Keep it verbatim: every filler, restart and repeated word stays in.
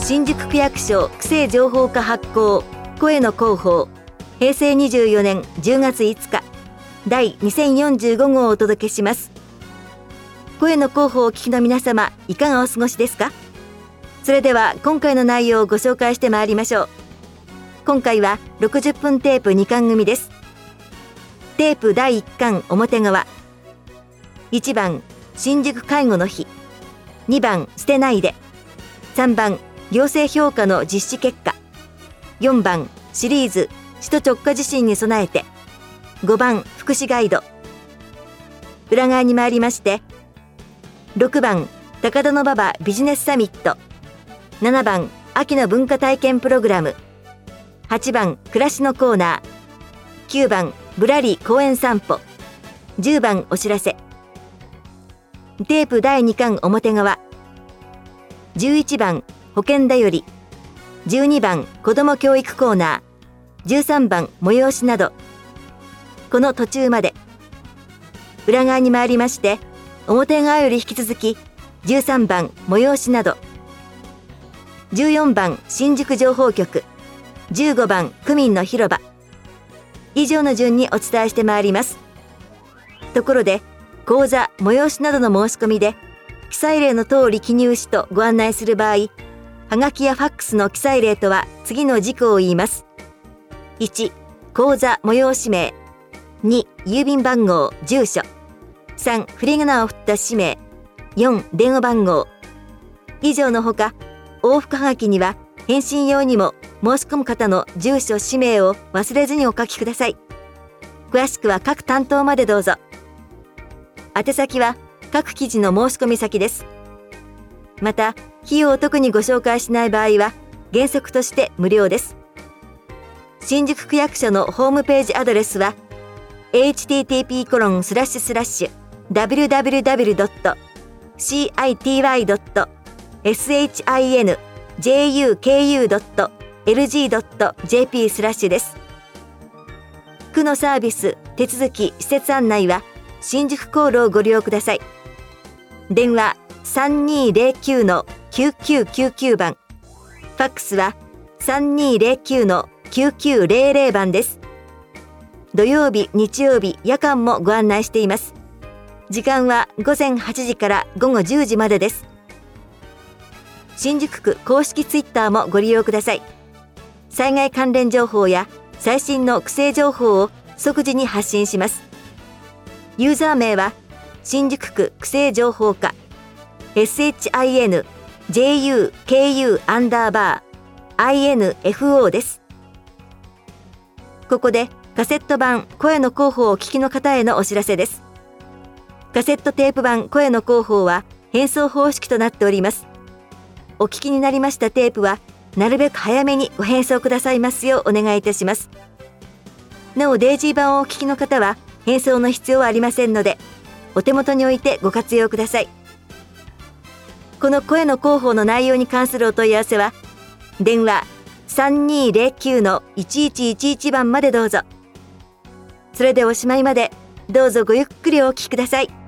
新宿区役所区政情報課発行声の広報へいせいにじゅうよねんじゅうがついつかだいにせんよんじゅうごごうをお届けします。声の広報をお聞きの皆様、いかがお過ごしですか？それでは今回の内容をご紹介してまいりましょう。今回はろくじゅっぷんテープにかん組です。テープだいいっかん表側。いちばん新宿介護の日、にばん捨てないで、さんばん行政評価の実施結果、よんばんシリーズ首都直下地震に備えて、ごばん福祉ガイド。裏側に参りまして、ろくばん高田馬場ビジネスサミット、ななばん秋の文化体験プログラム、はちばん暮らしのコーナー、きゅうばんぶらり公園散歩、じゅうばんお知らせ。テープだいにかん表側。じゅういちばん保険だより、じゅうにばん子ども教育コーナー、じゅうさんばん催しなど、この途中まで。裏側に参りまして、表側より引き続きじゅうさんばん催しなど、じゅうよんばん新宿情報局、じゅうごばん区民の広場、以上の順にお伝えしてまいります。ところで、講座催しなどの申し込みで記載例の通り記入しとご案内する場合、はがきやファックスの記載例とは次の事項を言います。いち、講座催し名。に、郵便番号、住所。さん、振り仮名を振った氏名。よん、電話番号。以上のほか、往復はがきには返信用にも申し込む方の住所氏名を忘れずにお書きください。詳しくは各担当までどうぞ。宛先は各記事の申し込み先です。また、費用を特にご紹介しない場合は原則として無料です。新宿区役所のホームページアドレスは エイチティーティーピーコロンスラッシュスラッシュダブリューダブリューダブリュードットシーアイティーワイドットエスエイチアイエヌジェイユーケーユードットエルジードットジェーピー スラッシュです。区のサービス、手続き、施設案内は新宿航路をご利用ください。電話 さんにーぜろきゅうのきゅうきゅうきゅうきゅう 番、ファックスは さんにーぜろきゅうのきゅうきゅうぜろぜろ 番です。土曜日、日曜日、夜間もご案内しています。時間はごぜんはちじからごごじゅうじまでです。新宿区公式ツイッターもご利用ください。災害関連情報や最新の区政情報を即時に発信します。ユーザー名は新宿区区政情報課 エスエイチアイエヌジェイユーケーユー アンダーバー アイエヌエフオー です。ここでカセット版声の広報をお聞きの方へのお知らせです。カセットテープ版声の広報は返送方式となっております。お聞きになりましたテープはなるべく早めにご返送くださいますようお願いいたします。なおデイジー版をお聞きの方は返送の必要はありませんので、お手元に置いてご活用ください。この声の広報の内容に関するお問い合わせは電話 さんにーぜろきゅうのいちいちいちいち 番までどうぞ。それでおしまいまでどうぞごゆっくりお聞きください。